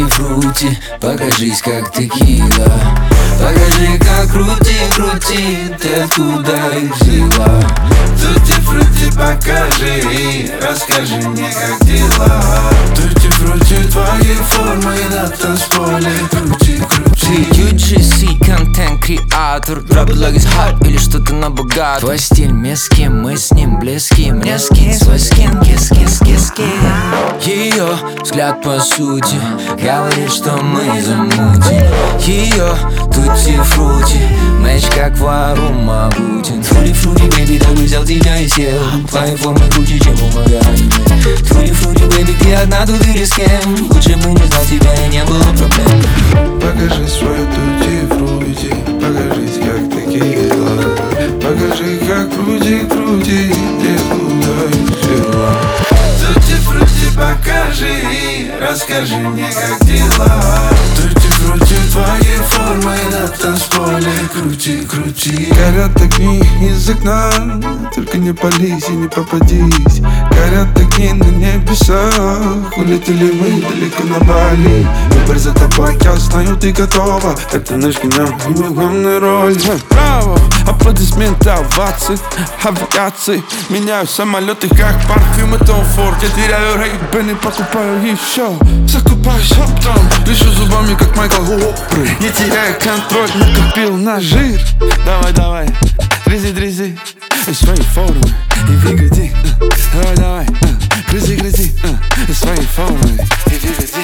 Тути-фрути, покажись как текила. Покажи как крути, ты откуда их взяла. Тути-фрути, покажи, расскажи мне как дела. Тути-фрути, твои формы на танцполе. Крути. UGC, контент-креатор. Дроп-блог из hot или что-то на богат. Твой стиль мески, мы с ним близки. Мне скинь свой скин, кис. Ее взгляд по сути говорит, что мы замутим. Ее тути-фрути, мэч как вару могутен. Фруди-фруди, бэби, так бы взял тебя и съел. Твои формы круче, чем у магазина. Фруди-фруди, бэби, ты одна тут или с кем? Лучше бы не знал тебя и не было проблем. Покажи свою тути-фрути, покажись как текила. Покажи как крути, ты откуда их взяла. Тути-фрути, покажи, расскажи мне как дела. Тути-фрути, твои формы на танцполе. Крути. Горят огни из окна, только не пались и не попадись. Горят огни на небесах, улетели мы далеко на Бали. Выбор за тобой, я знаю, ты готова. Это наш кино, и мы в главной роли. Браво! Аплодисменты, овации, авиации. Меняю самолеты, как парфюмы Том Форд. Я теряю рейбены, покупаю еще. Закупаюсь оптом, лежу зубами, как Майкл Уоппер. Не теряю контроль, накопил на жир. Давай, грызи свои формы и выгляди. Давай, грызи свои формы и выгляди.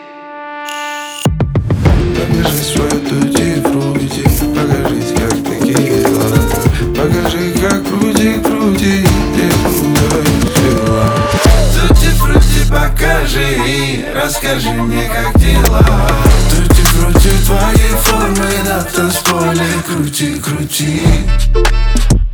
Покажи свою тути-фрути, покажись как текила. Покажи как крути, ты откуда их взяла. Тути-фрути, покажи, расскажи мне как дела. Тути-фрути, твои формы на танцполе. Крути.